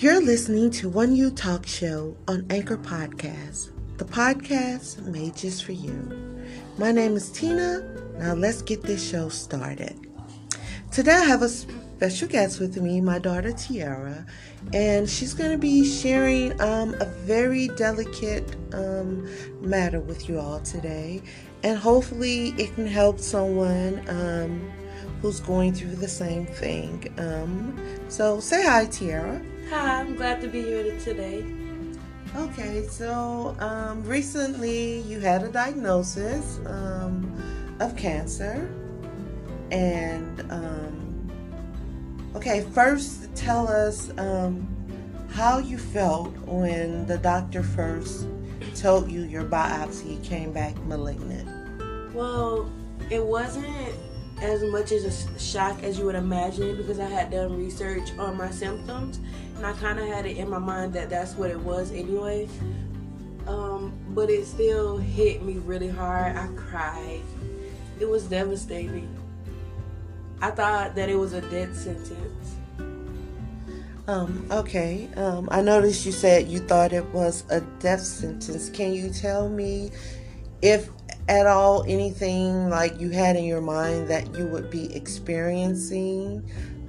You're listening to One You Talk Show on Anchor Podcast, the podcast made just for you. My name is Tina. Now let's get this show started. Today I have a special guest with me, my daughter Tiara, and she's going to be sharing a very delicate matter with you all today, and hopefully it can help someone who's going through the same thing. So say hi, Tiara. Hi, I'm glad to be here today. Okay, so recently you had a diagnosis of cancer, and first tell us how you felt when the doctor first told you your biopsy came back malignant. Well, it wasn't as much as a shock as you would imagine, because I had done research on my symptoms and I kind of had it in my mind that that's what it was anyway. But it still hit me really hard. I cried. It was devastating. I thought that it was a death sentence. I noticed you said you thought it was a death sentence. Can you tell me if at all anything like you had in your mind that you would be experiencing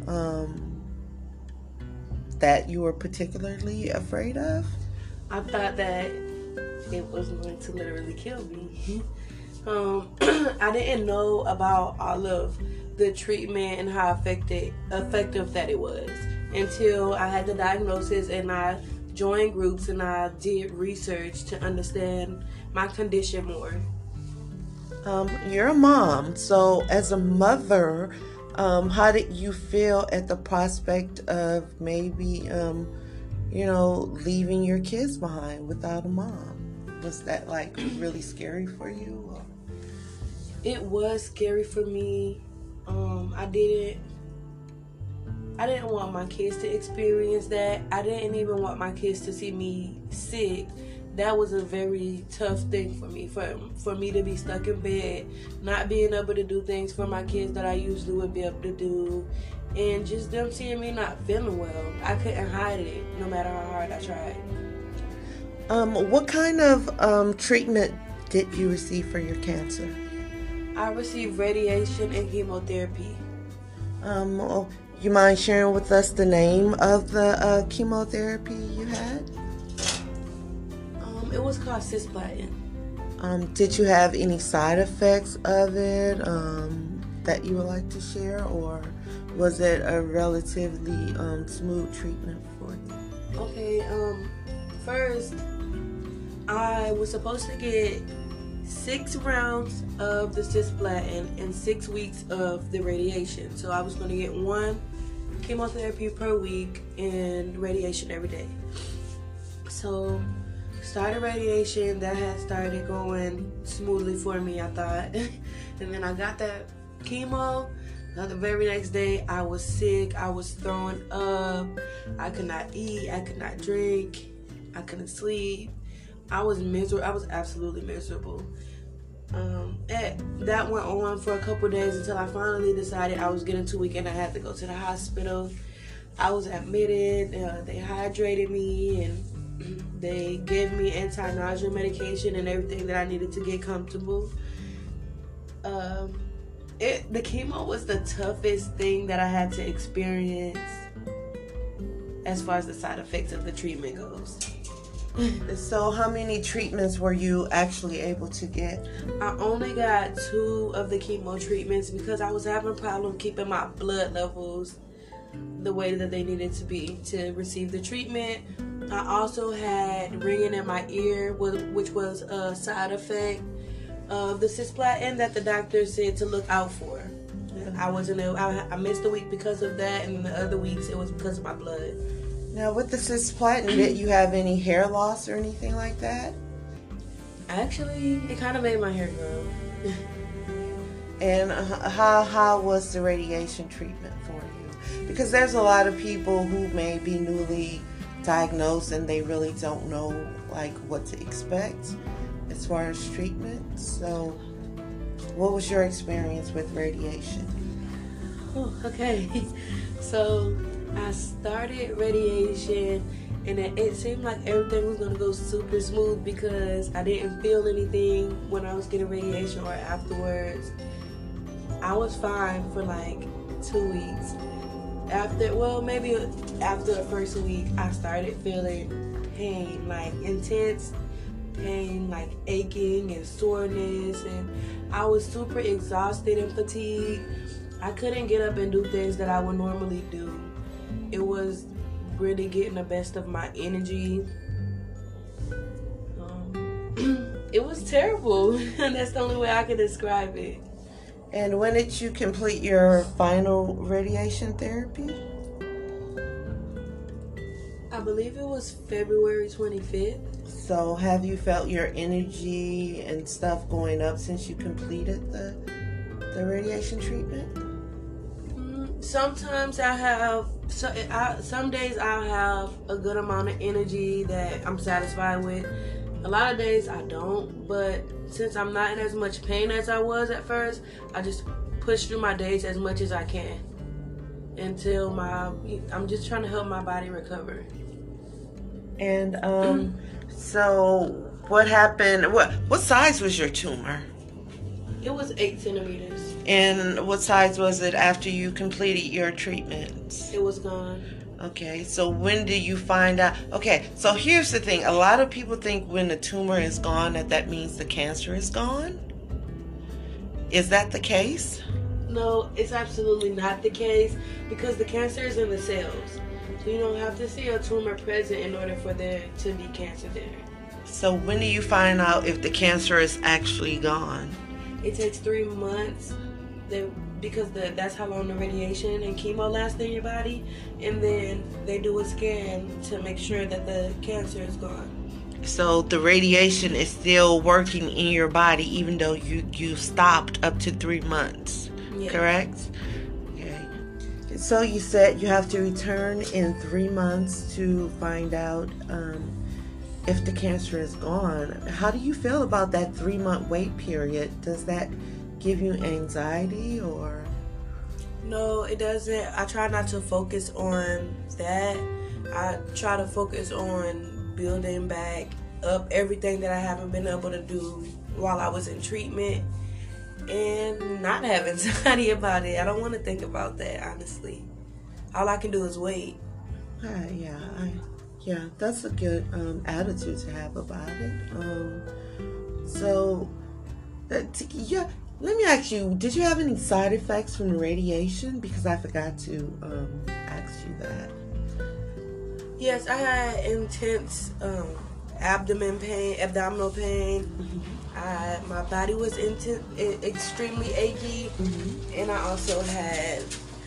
that you were particularly afraid of? I thought that it was going to literally kill me. I didn't know about all of the treatment and how effective that it was until I had the diagnosis and I joined groups and I did research to understand my condition more. You're a mom, so as a mother, how did you feel at the prospect of maybe, leaving your kids behind without a mom? Was that like really scary for you? Or? It was scary for me. I didn't want my kids to experience that. I didn't even want my kids to see me sick. That was a very tough thing for me, for me to be stuck in bed, not being able to do things for my kids that I usually would be able to do, and just them seeing me not feeling well. I couldn't hide it, no matter how hard I tried. What kind of treatment did you receive for your cancer? I received radiation and chemotherapy. You mind sharing with us the name of the chemotherapy you had? It was called cisplatin. Did you have any side effects of it that you would like to share, or was it a relatively smooth treatment for you? Okay, first, I was supposed to get 6 rounds of the cisplatin and 6 weeks of the radiation. So I was going to get 1 chemotherapy per week and radiation every day. So started radiation. That had started going smoothly for me, I thought. And then I got that chemo. The very next day I was sick. I was throwing up. I could not eat. I could not drink. I couldn't sleep. I was miserable. I was absolutely miserable. That went on for a couple days until I finally decided I was getting too weak and I had to go to the hospital. I was admitted. They hydrated me and they gave me anti-nausea medication and everything that I needed to get comfortable. The chemo was the toughest thing that I had to experience as far as the side effects of the treatment goes. So how many treatments were you actually able to get? I only got 2 of the chemo treatments because I was having a problem keeping my blood levels the way that they needed to be to receive the treatment. I also had ringing in my ear, which was a side effect of the cisplatin that the doctor said to look out for. I missed a week because of that, and the other weeks it was because of my blood. Now, with the cisplatin, did you have any hair loss or anything like that? Actually, it kind of made my hair grow. And how was the radiation treatment for you? Because there's a lot of people who may be newly diagnosed and they really don't know what to expect as far as treatment. So, what was your experience with radiation? Oh, okay. So I started radiation, and it seemed like everything was gonna go super smooth because I didn't feel anything when I was getting radiation or afterwards. I was fine for like 2 weeks. Maybe after the first week, I started feeling pain, like intense pain, like aching and soreness, and I was super exhausted and fatigued. I couldn't get up and do things that I would normally do. It was really getting the best of my energy. It was terrible. That's the only way I can describe it. And when did you complete your final radiation therapy? I believe it was February 25th. So have you felt your energy and stuff going up since you completed the radiation treatment? Sometimes I have, some days I'll have a good amount of energy that I'm satisfied with. A lot of days I don't, but since I'm not in as much pain as I was at first, I just push through my days as much as I can until I'm just trying to help my body recover. And so what happened? What size was your tumor? It was 8 centimeters. And what size was it after you completed your treatments? It was gone. Okay, so when did you find out? Okay, so here's the thing. A lot of people think when the tumor is gone that means the cancer is gone. Is that the case? No, it's absolutely not the case because the cancer is in the cells. So you don't have to see a tumor present in order for there to be cancer there. So when do you find out if the cancer is actually gone? It takes 3 months because that's how long the radiation and chemo last in your body, and then they do a scan to make sure that the cancer is gone. So the radiation is still working in your body even though you stopped up to 3 months, Yeah. Correct? Okay. So you said you have to return in 3 months to find out if the cancer is gone. How do you feel about that 3-month wait period? Does that give you anxiety or? No, it doesn't. I try not to focus on that. I try to focus on building back up everything that I haven't been able to do while I was in treatment and not have anxiety about it. I don't want to think about that, honestly. All I can do is wait. Yeah, that's a good attitude to have about it. Let me ask you, did you have any side effects from the radiation? Because I forgot to ask you that. Yes, I had intense abdominal pain. Mm-hmm. My body was extremely achy, and I also had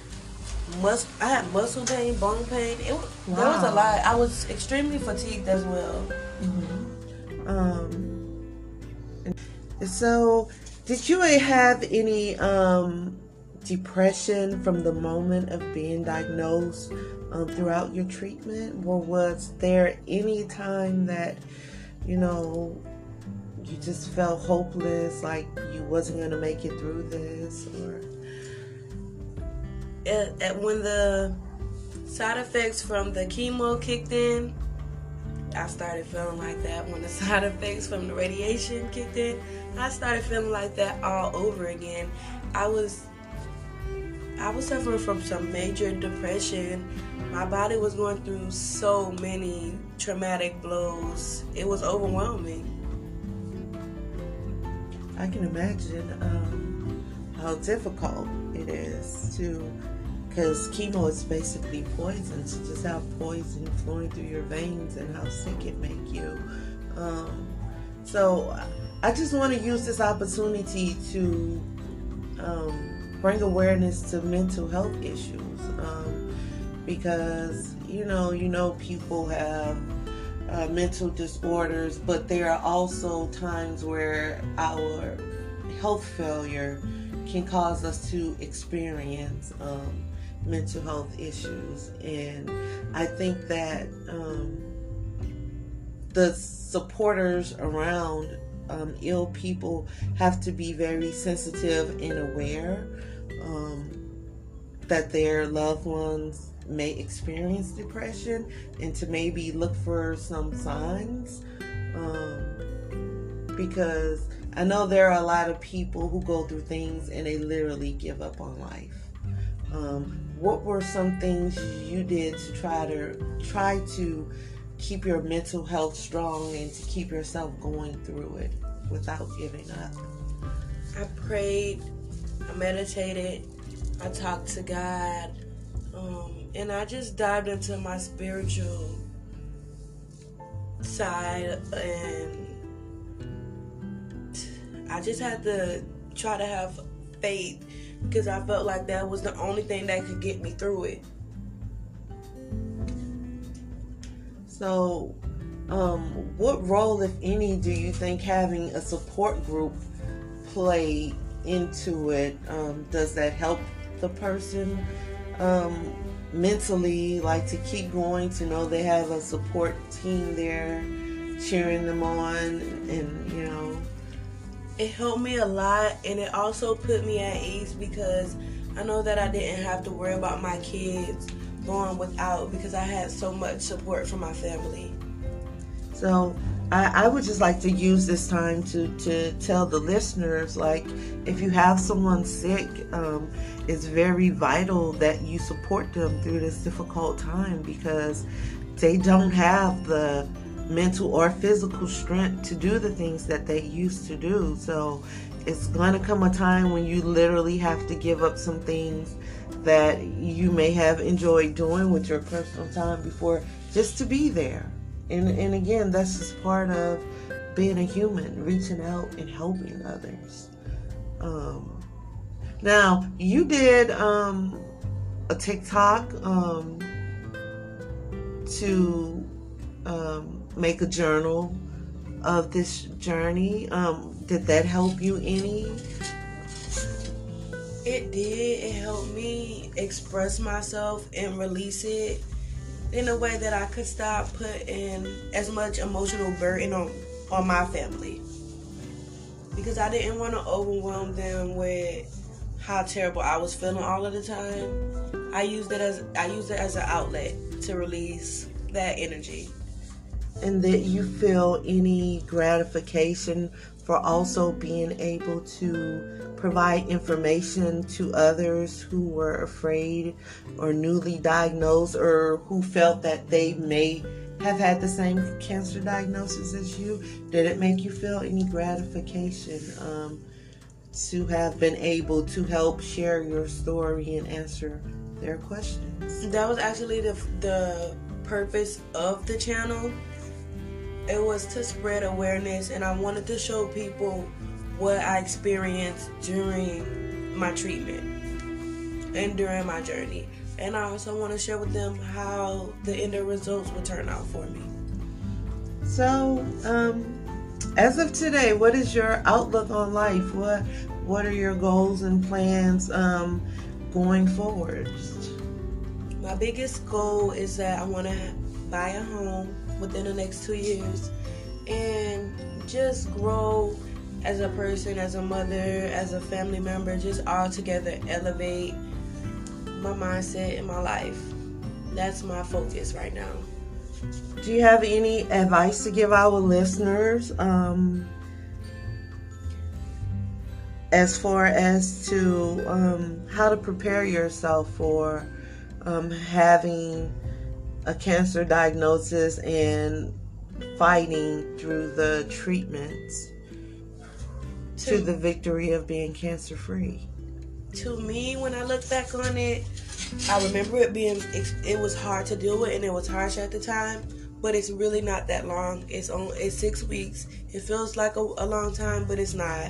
muscle pain, bone pain. There was a lot. I was extremely fatigued as well. So, did you have any depression from the moment of being diagnosed throughout your treatment? Or was there any time that, you just felt hopeless, like you wasn't going to make it through this? Or when the side effects from the chemo kicked in, I started feeling like that. When the side effects from the radiation kicked in, I started feeling like that all over again. I was suffering from some major depression. My body was going through so many traumatic blows. It was overwhelming. I can imagine how difficult it is because chemo is basically poison, to just have poison flowing through your veins and how sick it make you. So I just want to use this opportunity to bring awareness to mental health issues, because people have mental disorders, but there are also times where our health failure can cause us to experience mental health issues. And I think that the supporters around ill people have to be very sensitive and aware that their loved ones may experience depression and to maybe look for some signs. Because I know there are a lot of people who go through things and they literally give up on life. What were some things you did to try to keep your mental health strong and to keep yourself going through it without giving up? I prayed, I meditated, I talked to God, and I just dived into my spiritual side, and I just had to try to have faith because I felt like that was the only thing that could get me through it. So, what role, if any, do you think having a support group play into it? Does that help the person mentally, like to keep going, to know they have a support team there cheering them on, and you know? It helped me a lot, and it also put me at ease because I know that I didn't have to worry about my kids going without because I had so much support from my family. So I would just like to use this time to tell the listeners, like, if you have someone sick, it's very vital that you support them through this difficult time because they don't have the mental or physical strength to do the things that they used to do. So it's going to come a time when you literally have to give up some things that you may have enjoyed doing with your personal time before, just to be there. And again, that's just part of being a human, reaching out and helping others. Now, you did a TikTok to make a journal of this journey. Did that help you any? It did. It helped me express myself and release it in a way that I could stop putting as much emotional burden on my family. Because I didn't want to overwhelm them with how terrible I was feeling all of the time. I used it as an outlet to release that energy. And that you feel any gratification for also being able to provide information to others who were afraid or newly diagnosed or who felt that they may have had the same cancer diagnosis as you? Did it make you feel any gratification to have been able to help share your story and answer their questions? That was actually the purpose of the channel. It was to spread awareness, and I wanted to show people what I experienced during my treatment and during my journey. And I also want to share with them how the end results will turn out for me. So, as of today, what is your outlook on life? What are your goals and plans going forward? My biggest goal is that I want to buy a home within the next 2 years and just grow as a person, as a mother, as a family member, just all together elevate my mindset and my life. That's my focus right now. Do you have any advice to give our listeners as far as to how to prepare yourself for having a cancer diagnosis and fighting through the treatments to the victory of being cancer free? To me, when I look back on it, I remember it was hard to deal with and it was harsh at the time, but it's really not that long. It's 6 weeks. It feels like a long time, but it's not.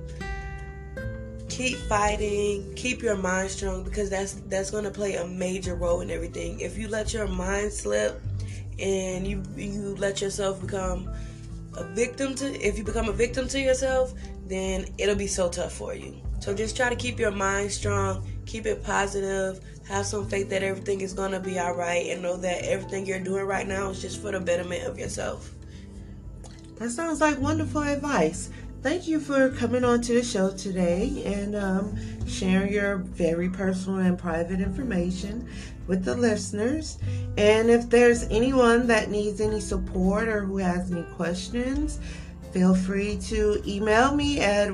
Keep fighting, keep your mind strong, because that's going to play a major role in everything. If you let your mind slip and you let yourself become a victim if you become a victim to yourself, then it'll be so tough for you. So just try to keep your mind strong, keep it positive, have some faith that everything is going to be all right, and know that everything you're doing right now is just for the betterment of yourself. That sounds like wonderful advice. thank you for coming on to the show today and sharing your very personal and private information with the listeners. And if there's anyone that needs any support or who has any questions, feel free to email me at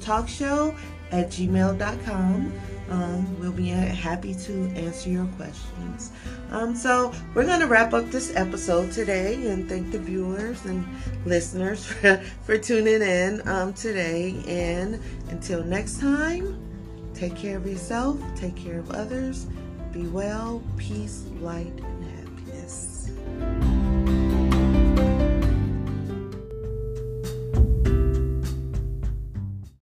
oneyoutalkshow@gmail.com. We'll be happy to answer your questions. So we're going to wrap up this episode today and thank the viewers and listeners for tuning in today. And until next time, take care of yourself, take care of others, be well, peace, light,